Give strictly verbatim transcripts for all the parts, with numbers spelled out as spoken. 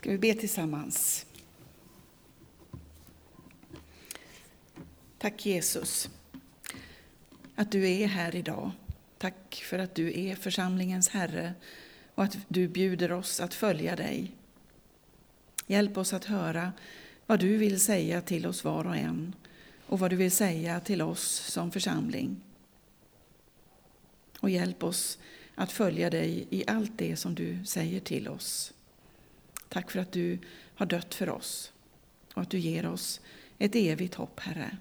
Ska vi be tillsammans? Tack Jesus, att du är här idag. Tack för att du är församlingens Herre och att du bjuder oss att följa dig. Hjälp oss att höra vad du vill säga till oss var och en och vad du vill säga till oss som församling. Och hjälp oss att följa dig i allt det som du säger till oss. Tack för att du har dött för oss och att du ger oss ett evigt hopp, Herre.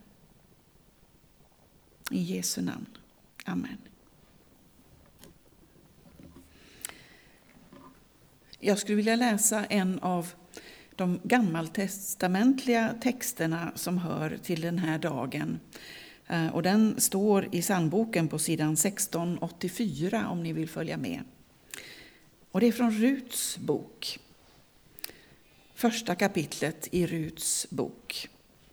I Jesu namn. Amen. Jag skulle vilja läsa en av de gammaltestamentliga texterna som hör till den här dagen. Och den står i psalmboken på sidan sexton åttiofyra om ni vill följa med. Och det är från Ruts bok. Första kapitlet i Ruts bok.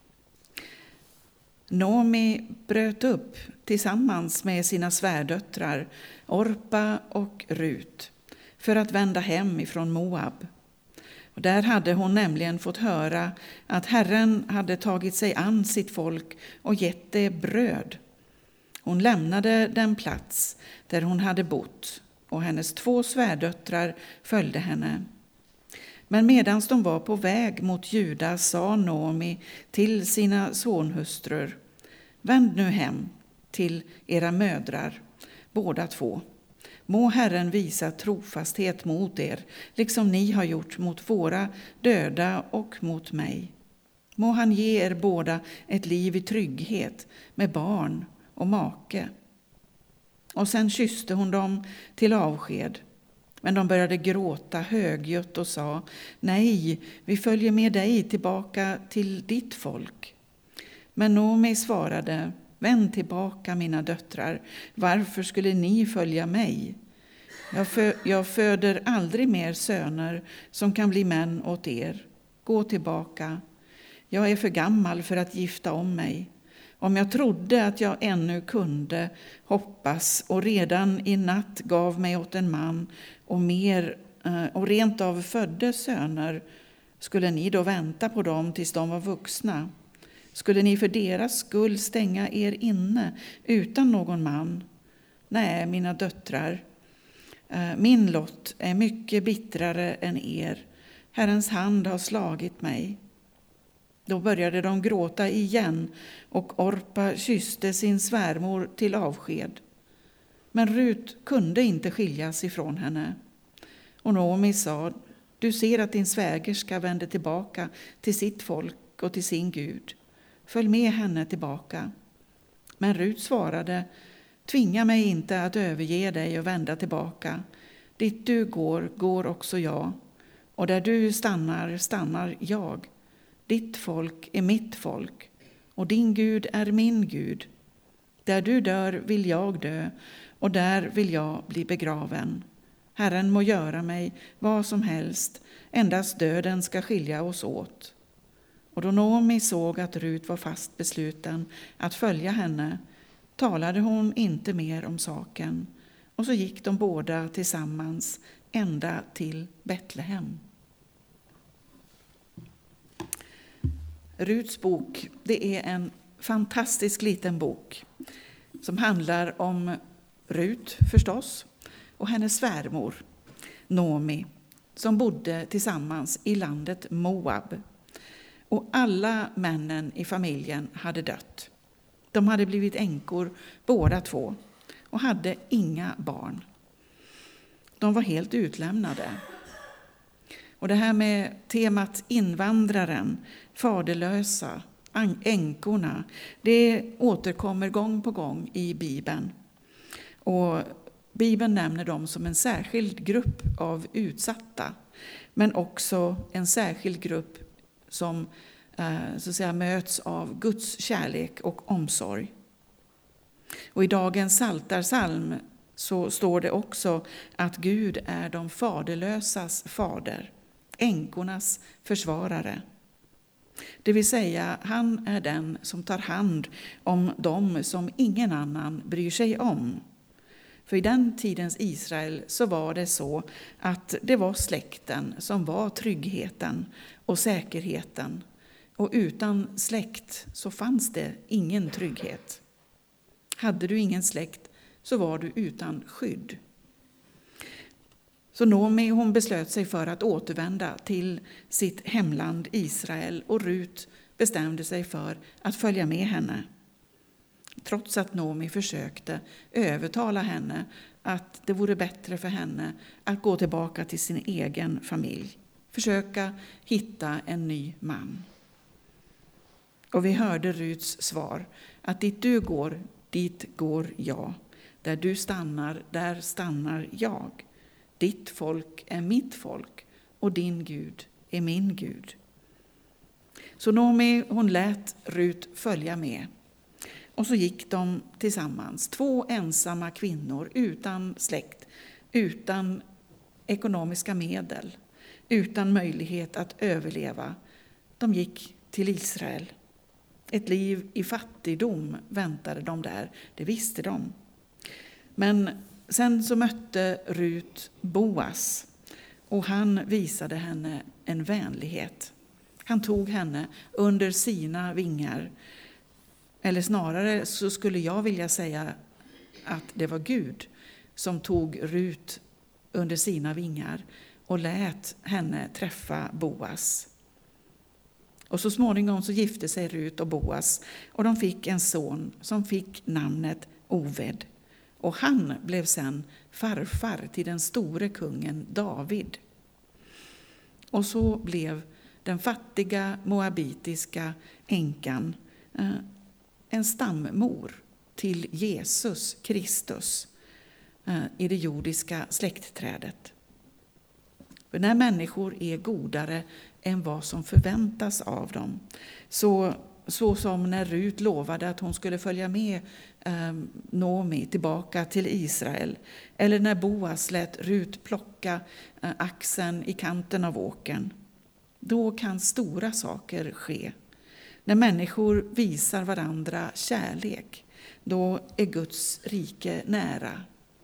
Naomi bröt upp tillsammans med sina svärdöttrar Orpa och Rut för att vända hem ifrån Moab. Och där hade hon nämligen fått höra att Herren hade tagit sig an sitt folk och gett det bröd. Hon lämnade den plats där hon hade bott och hennes två svärdöttrar följde henne. Men medan de var på väg mot Juda sa Naomi till sina sonhustrur: vänd nu hem till era mödrar, båda två. Må Herren visa trofasthet mot er, liksom ni har gjort mot våra döda och mot mig. Må han ge er båda ett liv i trygghet med barn och make. Och sen kysste hon dem till avsked. Men de började gråta högljutt och sa: nej, vi följer med dig tillbaka till ditt folk. Men Naomi svarade: vänd tillbaka, mina döttrar. Varför skulle ni följa mig? Jag, fö- jag föder aldrig mer söner som kan bli män åt er. Gå tillbaka. Jag är för gammal för att gifta om mig. Om jag trodde att jag ännu kunde hoppas och redan i natt gav mig åt en man och, mer, och rent av födde söner, skulle ni då vänta på dem tills de var vuxna? Skulle ni för deras skull stänga er inne utan någon man? Nej, mina döttrar, min lott är mycket bittrare än er. Herrens hand har slagit mig. Då började de gråta igen och Orpa kysste sin svärmor till avsked. Men Rut kunde inte skiljas ifrån henne. Och Naomi sa: du ser att din svägerska vände tillbaka till sitt folk och till sin Gud. Följ med henne tillbaka. Men Rut svarade: tvinga mig inte att överge dig och vända tillbaka. Dit du går, går också jag. Och där du stannar, stannar jag. Ditt folk är mitt folk, och din Gud är min Gud. Där du dör vill jag dö, och där vill jag bli begraven. Herren må göra mig vad som helst, endast döden ska skilja oss åt. Och då Naomi såg att Rut var fast besluten att följa henne, talade hon inte mer om saken, och så gick de båda tillsammans ända till Betlehem. Ruts bok, det är en fantastisk liten bok som handlar om Rut förstås och hennes svärmor Naomi som bodde tillsammans i landet Moab. Och alla männen i familjen hade dött. De hade blivit änkor båda två och hade inga barn. De var helt utlämnade. Och det här med temat invandraren, faderlösa, änkorna, det återkommer gång på gång i Bibeln. Och Bibeln nämner dem som en särskild grupp av utsatta, men också en särskild grupp som så att säga möts av Guds kärlek och omsorg. Och i dagens Psaltarpsalm så står det också att Gud är de faderlösas fader, änkornas försvarare. Det vill säga, han är den som tar hand om dem som ingen annan bryr sig om. För i den tidens Israel så var det så att det var släkten som var tryggheten och säkerheten. Och utan släkt så fanns det ingen trygghet. Hade du ingen släkt så var du utan skydd. Så Noomi, hon beslöt sig för att återvända till sitt hemland Israel, och Rut bestämde sig för att följa med henne. Trots att Noomi försökte övertala henne att det vore bättre för henne att gå tillbaka till sin egen familj. Försöka hitta en ny man. Och vi hörde Ruts svar, att dit du går, dit går jag. Där du stannar, där stannar jag. Ditt folk är mitt folk och din Gud är min Gud. Så Noomi, hon lät Rut följa med. Och så gick de tillsammans, två ensamma kvinnor utan släkt, utan ekonomiska medel, utan möjlighet att överleva. De gick till Israel. Ett liv i fattigdom väntade de där, det visste de. Men sen så mötte Rut Boas, och han visade henne en vänlighet. Han tog henne under sina vingar. Eller snarare så skulle jag vilja säga att det var Gud som tog Rut under sina vingar och lät henne träffa Boas. Och så småningom så gifte sig Rut och Boas, och de fick en son som fick namnet Oved. Och han blev sen farfar till den store kungen David. Och så blev den fattiga moabitiska änkan eh, en stammor till Jesus Kristus eh, i det jordiska släktträdet. För när människor är godare än vad som förväntas av dem, så, så som när Rut lovade att hon skulle följa med eh, Noomi tillbaka till Israel, eller när Boas lät Rut plocka eh, axeln i kanten av åkern, då kan stora saker ske. När människor visar varandra kärlek, då är Guds rike nära.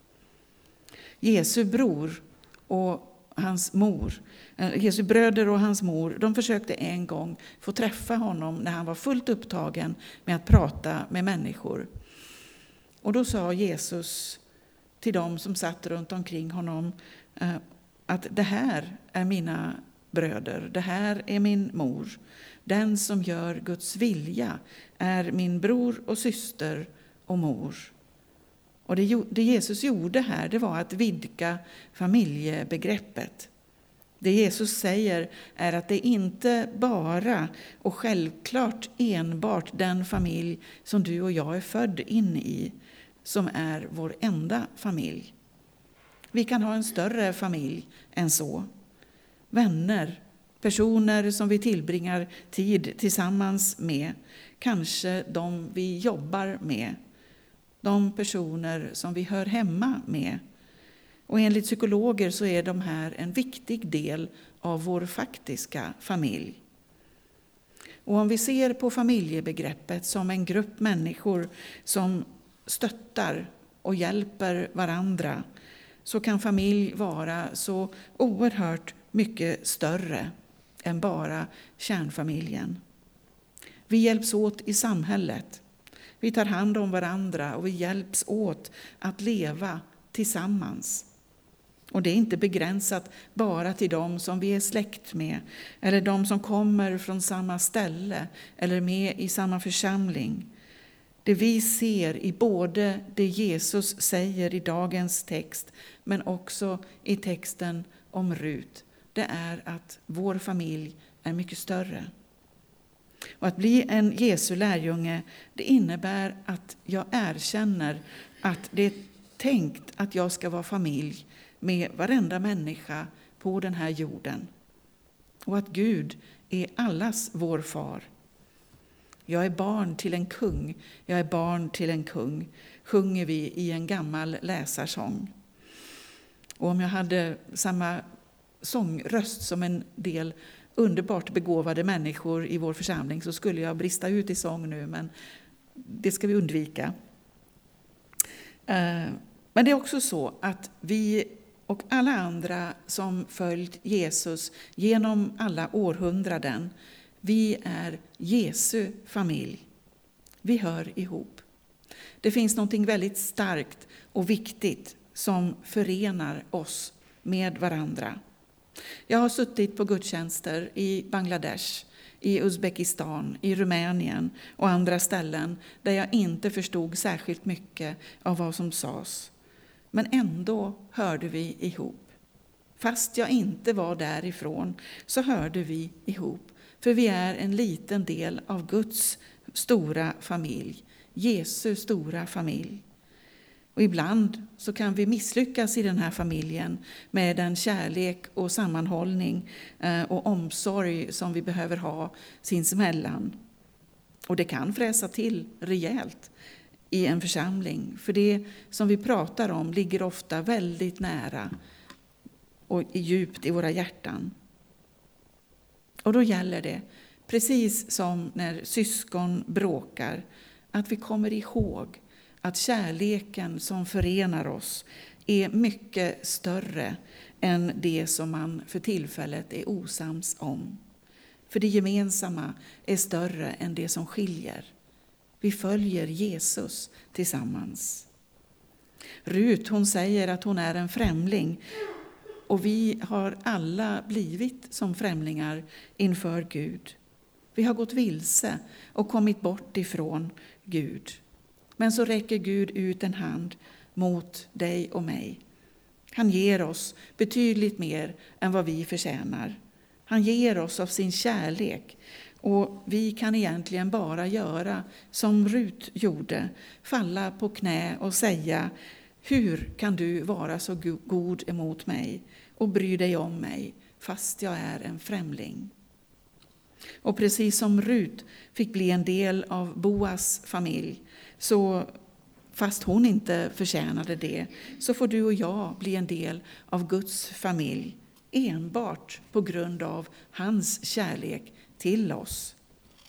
Jesu bror och hans mor, Jesu bröder och hans mor, de försökte en gång få träffa honom när han var fullt upptagen med att prata med människor. Och då sa Jesus till dem som satt runt omkring honom att det här är mina bröder, det här är min mor. Den som gör Guds vilja är min bror och syster och mor. Och det, det Jesus gjorde här, det var att vidga familjebegreppet. Det Jesus säger är att det inte bara och självklart enbart den familj som du och jag är född in i som är vår enda familj. Vi kan ha en större familj än så. Vänner, personer som vi tillbringar tid tillsammans med, kanske de vi jobbar med, de personer som vi hör hemma med. Och enligt psykologer så är de här en viktig del av vår faktiska familj. Och om vi ser på familjebegreppet som en grupp människor som stöttar och hjälper varandra, så kan familj vara så oerhört mycket större än bara kärnfamiljen. Vi hjälps åt i samhället. Vi tar hand om varandra och vi hjälps åt att leva tillsammans. Och det är inte begränsat bara till dem som vi är släkt med, eller de som kommer från samma ställe eller med i samma församling. Det vi ser i både det Jesus säger i dagens text, men också i texten om Rut, det är att vår familj är mycket större. Och att bli en Jesu lärjunge, det innebär att jag erkänner att det är tänkt att jag ska vara familj med varenda människa på den här jorden. Och att Gud är allas vår far. Jag är barn till en kung, jag är barn till en kung, sjunger vi i en gammal läsarsång. Och om jag hade samma sångröst som en del underbart begåvade människor i vår församling, så skulle jag brista ut i sång nu, men det ska vi undvika. Men det är också så att vi och alla andra som följt Jesus genom alla århundraden, vi är Jesu familj. Vi hör ihop. Det finns något väldigt starkt och viktigt som förenar oss med varandra. Jag har suttit på gudstjänster i Bangladesh, i Uzbekistan, i Rumänien och andra ställen där jag inte förstod särskilt mycket av vad som sades. Men ändå hörde vi ihop. Fast jag inte var därifrån så hörde vi ihop. För vi är en liten del av Guds stora familj, Jesu stora familj. Och ibland så kan vi misslyckas i den här familjen med den kärlek och sammanhållning och omsorg som vi behöver ha sinsemellan. Och det kan fräsa till rejält i en församling. För det som vi pratar om ligger ofta väldigt nära och djupt i våra hjärtan. Och då gäller det, precis som när syskon bråkar, att vi kommer ihåg att kärleken som förenar oss är mycket större än det som man för tillfället är osams om. För det gemensamma är större än det som skiljer. Vi följer Jesus tillsammans. Rut, hon säger att hon är en främling. Och vi har alla blivit som främlingar inför Gud. Vi har gått vilse och kommit bort ifrån Gud. Men så räcker Gud ut en hand mot dig och mig. Han ger oss betydligt mer än vad vi förtjänar. Han ger oss av sin kärlek. Och vi kan egentligen bara göra som Rut gjorde. Falla på knä och säga: hur kan du vara så god emot mig och bry dig om mig fast jag är en främling? Och precis som Rut fick bli en del av Boas familj, så fast hon inte förtjänade det, så får du och jag bli en del av Guds familj enbart på grund av hans kärlek till oss.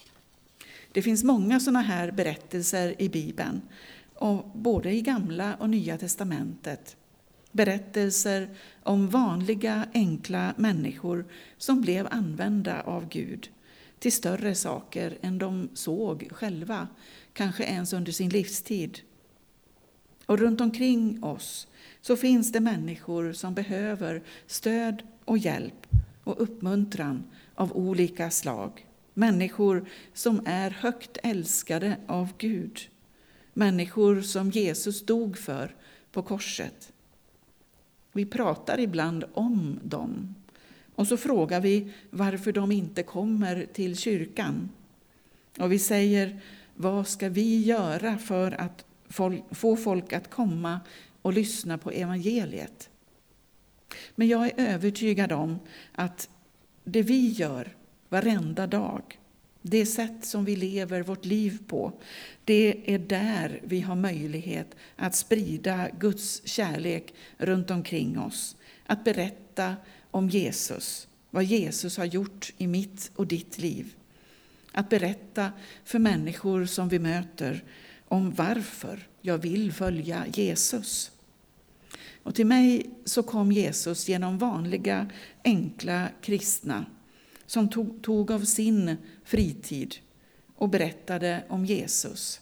Det finns många sådana här berättelser i Bibeln, och både i Gamla och Nya testamentet. Berättelser om vanliga, enkla människor som blev använda av Gud till större saker än de såg själva, kanske ens under sin livstid. Och runt omkring oss så finns det människor som behöver stöd och hjälp och uppmuntran av olika slag. Människor som är högt älskade av Gud. Människor som Jesus dog för på korset. Vi pratar ibland om dem. Och så frågar vi varför de inte kommer till kyrkan. Och vi säger: vad ska vi göra för att få folk att komma och lyssna på evangeliet? Men jag är övertygad om att det vi gör varenda dag, det sätt som vi lever vårt liv på, det är där vi har möjlighet att sprida Guds kärlek runt omkring oss. Att berätta om Jesus, vad Jesus har gjort i mitt och ditt liv. Att berätta för människor som vi möter om varför jag vill följa Jesus. Och till mig så kom Jesus genom vanliga, enkla kristna som tog, tog av sin fritid och berättade om Jesus.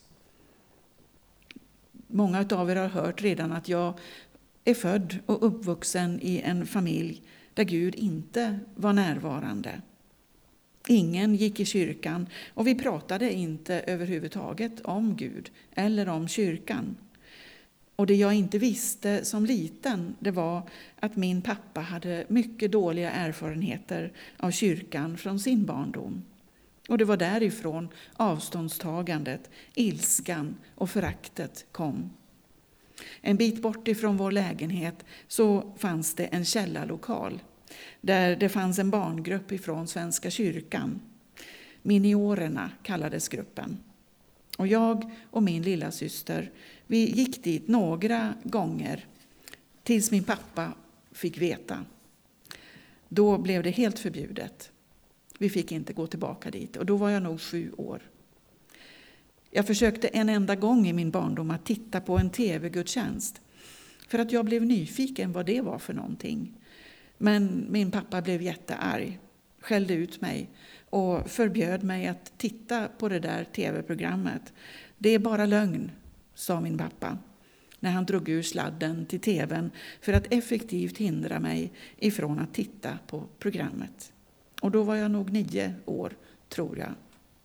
Många av er har hört redan att jag är född och uppvuxen i en familj där Gud inte var närvarande. Ingen gick i kyrkan och vi pratade inte överhuvudtaget om Gud eller om kyrkan. Och det jag inte visste som liten, det var att min pappa hade mycket dåliga erfarenheter av kyrkan från sin barndom. Och det var därifrån avståndstagandet, ilskan och föraktet kom. En bit bort ifrån vår lägenhet så fanns det en källarlokal där det fanns en barngrupp ifrån Svenska kyrkan. Miniorerna kallades gruppen. Och jag och min lilla syster, vi gick dit några gånger tills min pappa fick veta. Då blev det helt förbjudet. Vi fick inte gå tillbaka dit och då var jag nog sju år. Jag försökte en enda gång i min barndom att titta på en tv-gudstjänst. för att jag blev nyfiken vad det var för någonting. Men min pappa blev jättearg, skällde ut mig och förbjöd mig att titta på det där tv-programmet. Det är bara lögn, sa min pappa när han drog ur sladden till tvn för att effektivt hindra mig ifrån att titta på programmet. Och då var jag nog nio år, tror jag.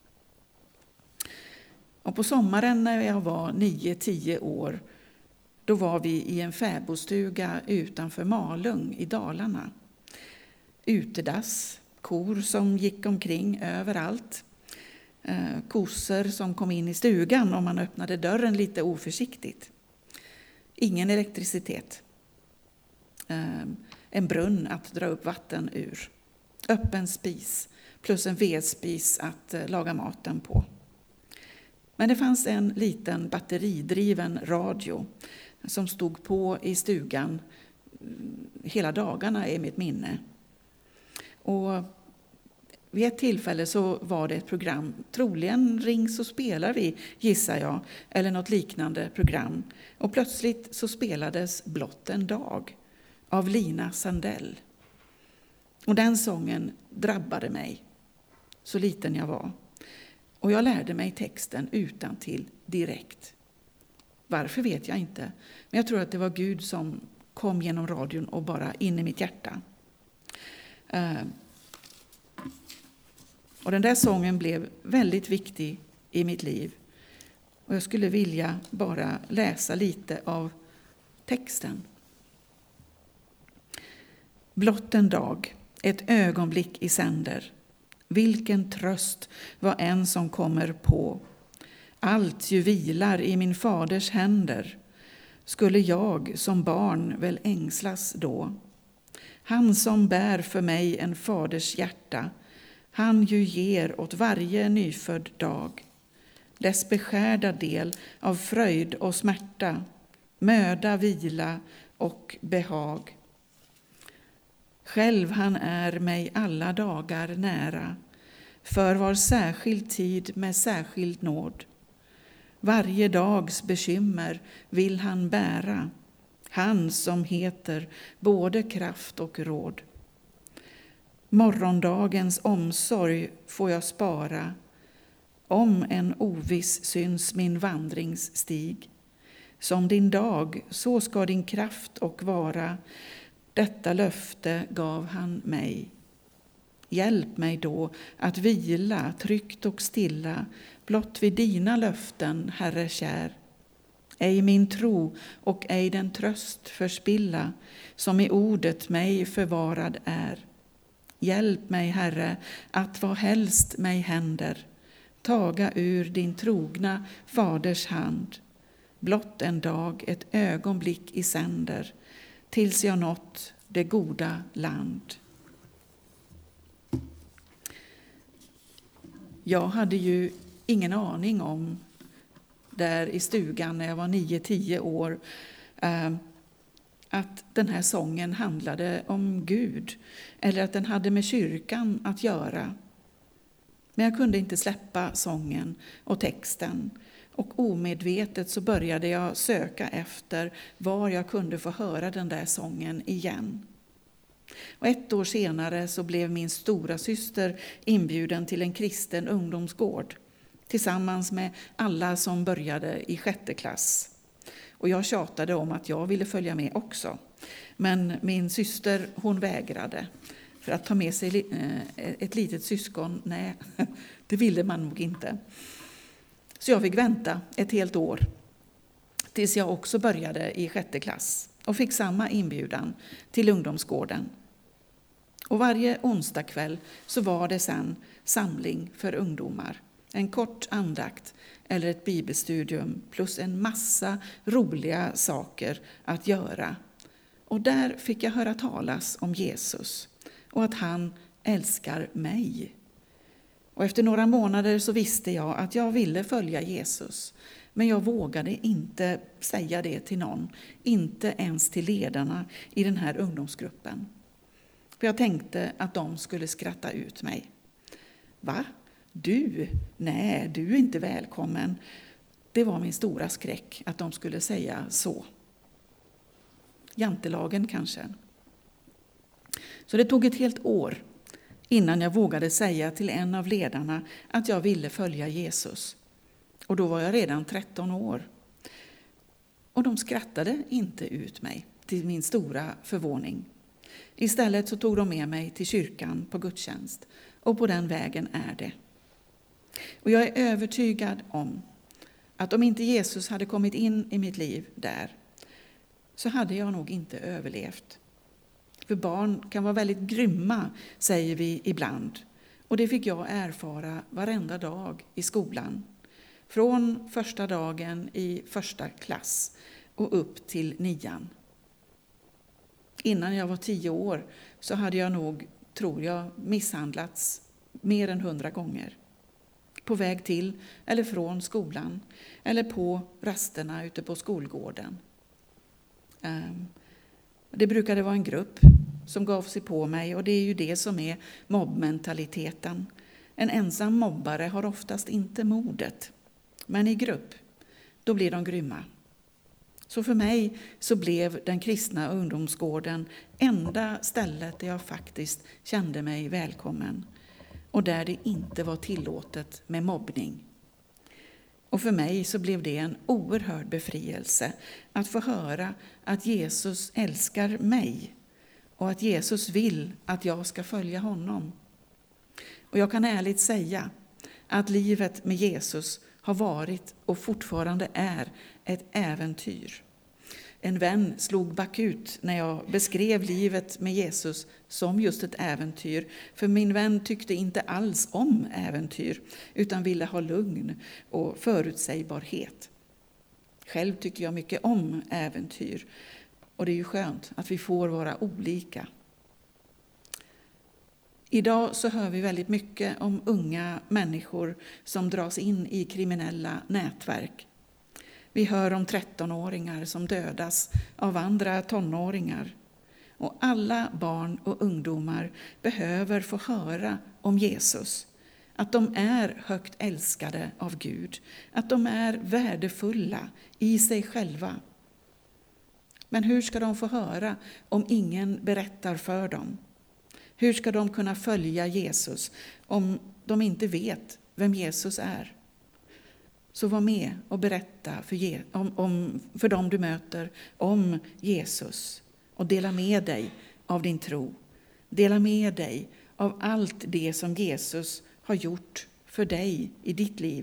Och på sommaren när jag var nio, tio år, då var vi i en fäbodstuga utanför Malung i Dalarna. Utedass, kor som gick omkring överallt. Eh, kossor som kom in i stugan om man öppnade dörren lite oförsiktigt. Ingen elektricitet. Eh, en brunn att dra upp vatten ur. Öppen spis plus en vedspis att eh, laga maten på. Men det fanns en liten batteridriven radio som stod på i stugan hela dagarna i mitt minne. Och vid ett tillfälle så var det ett program, troligen Ring så spelar vi, gissar jag, eller något liknande program. Och plötsligt så spelades Blott en dag av Lina Sandell. Och den sången drabbade mig, så liten jag var. Och jag lärde mig texten utantill direkt. Varför vet jag inte, men jag tror att det var Gud som kom genom radion och bara in i mitt hjärta. Uh, och den där sången blev väldigt viktig i mitt liv. Och jag skulle vilja bara läsa lite av texten. Blott en dag, ett ögonblick i sänder. Vilken tröst var en som kommer på. Allt ju vilar i min faders händer. Skulle jag som barn väl ängslas då. Han som bär för mig en faders hjärta. Han ju ger åt varje nyfödd dag. Dess beskärda del av fröjd och smärta. Möda, vila och behag. Själv han är mig alla dagar nära. För var särskild tid med särskild nåd. Varje dags bekymmer vill han bära. Han som heter både kraft och råd. Morgondagens omsorg får jag spara. Om en oviss syns min vandringsstig. Som din dag, så ska din kraft och vara. Detta löfte gav han mig. Hjälp mig då att vila tryggt och stilla, blott vid dina löften, Herre kär. Ej min tro och ej den tröst förspilla, som i ordet mig förvarad är. Hjälp mig, Herre, att vad helst mig händer, taga ur din trogna faders hand. Blott en dag, ett ögonblick i sänder, tills jag nått det goda land. Jag hade ju ingen aning om där i stugan när jag var nio tio år att den här sången handlade om Gud eller att den hade med kyrkan att göra. Men jag kunde inte släppa sången och texten. Och omedvetet så började jag söka efter var jag kunde få höra den där sången igen. Och ett år senare så blev min stora syster inbjuden till en kristen ungdomsgård tillsammans med alla som började i sjätte klass. Och jag tjatade om att jag ville följa med också. Men min syster, hon vägrade. För att ta med sig ett litet syskon, nej, det ville man nog inte. Så jag fick vänta ett helt år tills jag också började i sjätte klass och fick samma inbjudan till ungdomsgården. Och varje onsdag kväll så var det sen samling för ungdomar. En kort andakt eller ett bibelstudium plus en massa roliga saker att göra. Och där fick jag höra talas om Jesus och att han älskar mig. Och efter några månader så visste jag att jag ville följa Jesus. Men jag vågade inte säga det till någon, inte ens till ledarna i den här ungdomsgruppen. För jag tänkte att de skulle skratta ut mig. Va? Du? Nej, du är inte välkommen. Det var min stora skräck att de skulle säga så. Jantelagen kanske. Så det tog ett helt år innan jag vågade säga till en av ledarna att jag ville följa Jesus. Och då var jag redan tretton år. Och de skrattade inte ut mig, till min stora förvåning. Istället så tog de med mig till kyrkan på gudstjänst. Och på den vägen är det. Och jag är övertygad om att om inte Jesus hade kommit in i mitt liv där, så hade jag nog inte överlevt. För barn kan vara väldigt grymma, säger vi ibland. Och det fick jag erfara varenda dag i skolan. Från första dagen i första klass och upp till nian. Innan jag var tio år så hade jag nog, tror jag, misshandlats mer än hundra gånger. På väg till eller från skolan eller på rasterna ute på skolgården. Det brukade vara en grupp som gav sig på mig, och det är ju det som är mobbmentaliteten. En ensam mobbare har oftast inte modet, men i grupp, då blir de grymma. Så för mig så blev den kristna ungdomsgården enda stället där jag faktiskt kände mig välkommen och där det inte var tillåtet med mobbning. Och för mig så blev det en oerhörd befrielse att få höra att Jesus älskar mig och att Jesus vill att jag ska följa honom. Och jag kan ärligt säga att livet med Jesus har varit och fortfarande är ett äventyr. En vän slog bakut när jag beskrev livet med Jesus som just ett äventyr. För min vän tyckte inte alls om äventyr utan ville ha lugn och förutsägbarhet. Själv tycker jag mycket om äventyr. Och det är ju skönt att vi får vara olika. Idag så hör vi väldigt mycket om unga människor som dras in i kriminella nätverk. Vi hör om trettonåringar som dödas av andra tonåringar. Och alla barn och ungdomar behöver få höra om Jesus. Att de är högt älskade av Gud. Att de är värdefulla i sig själva. Men hur ska de få höra om ingen berättar för dem? Hur ska de kunna följa Jesus om de inte vet vem Jesus är? Så var med och berätta för, om, om, för dem du möter om Jesus. Och dela med dig av din tro. Dela med dig av allt det som Jesus har gjort för dig i ditt liv.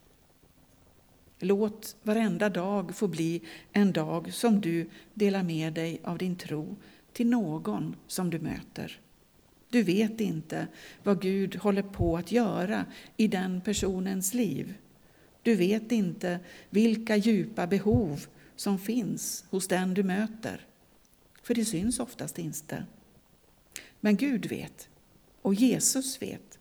Låt varenda dag få bli en dag som du delar med dig av din tro till någon som du möter. Du vet inte vad Gud håller på att göra i den personens liv. Du vet inte vilka djupa behov som finns hos den du möter. För det syns oftast inte. Men Gud vet och Jesus vet.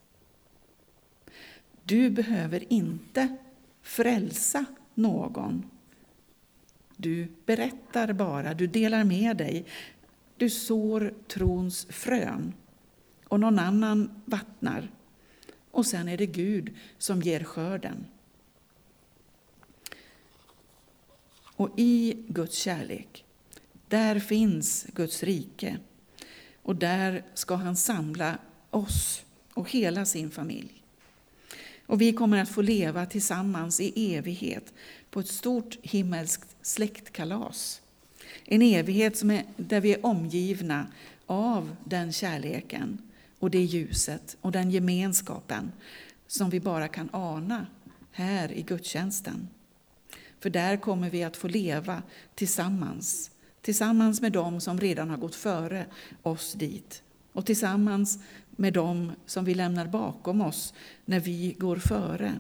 Du behöver inte frälsa någon. Du berättar bara, du delar med dig. Du sår trons frön och någon annan vattnar. Och sen är det Gud som ger skörden. Och i Guds kärlek, där finns Guds rike. Och där ska han samla oss och hela sin familj. Och vi kommer att få leva tillsammans i evighet på ett stort himmelskt släktkalas. En evighet som är, där vi är omgivna av den kärleken och det ljuset och den gemenskapen som vi bara kan ana här i gudstjänsten. För där kommer vi att få leva tillsammans. Tillsammans med dem som redan har gått före oss dit. Och tillsammans med dem som vi lämnar bakom oss när vi går före.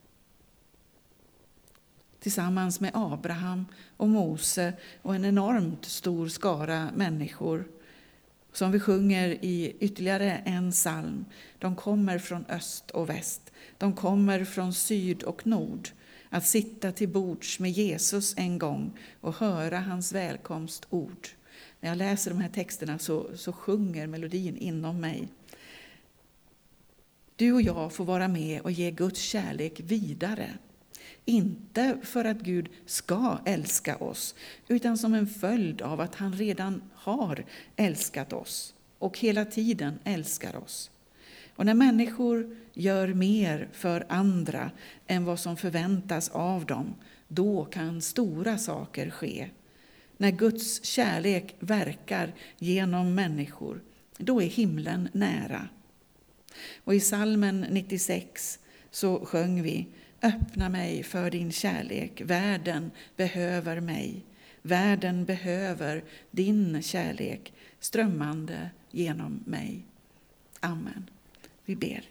Tillsammans med Abraham och Mose och en enormt stor skara människor. Som vi sjunger i ytterligare en psalm. De kommer från öst och väst. De kommer från syd och nord. Att sitta till bords med Jesus en gång och höra hans välkomstord. När jag läser de här texterna så, så sjunger melodin inom mig. Du och jag får vara med och ge Guds kärlek vidare. inte för att Gud ska älska oss, utan som en följd av att han redan har älskat oss och hela tiden älskar oss. Och när människor gör mer för andra än vad som förväntas av dem, då kan stora saker ske. När Guds kärlek verkar genom människor, då är himlen nära. Och i psalmen nittiosex så sjöng vi: öppna mig för din kärlek, världen behöver mig. Världen behöver din kärlek, strömmande genom mig. Amen. Vi ber.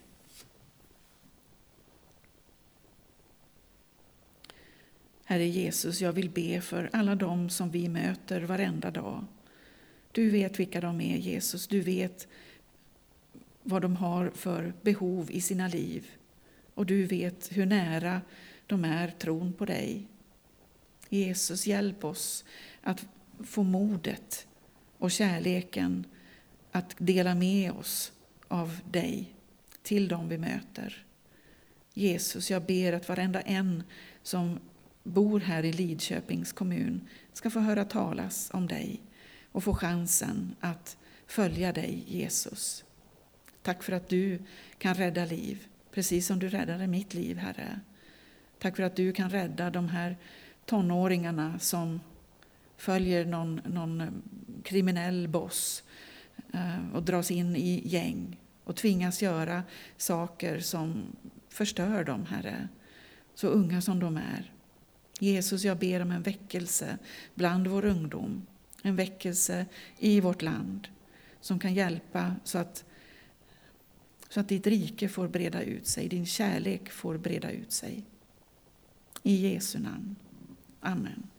Herre Jesus, jag vill be för alla dem som vi möter varenda dag. Du vet vilka de är, Jesus. Du vet vad de har för behov i sina liv. Och du vet hur nära de är tron på dig. Jesus, hjälp oss att få modet och kärleken att dela med oss av dig till dem vi möter. Jesus, jag ber att varenda en som bor här i Lidköpings kommun ska få höra talas om dig och få chansen att följa dig, Jesus. Tack för att du kan rädda liv, precis som du räddade mitt liv, Herre. Tack för att du kan rädda de här tonåringarna som följer någon, någon kriminell boss och dras in i gäng och tvingas göra saker som förstör dem, Herre. Så unga som de är. Jesus, jag ber om en väckelse bland vår ungdom. En väckelse i vårt land som kan hjälpa så att, så att ditt rike får breda ut sig. Din kärlek får breda ut sig. I Jesu namn. Amen.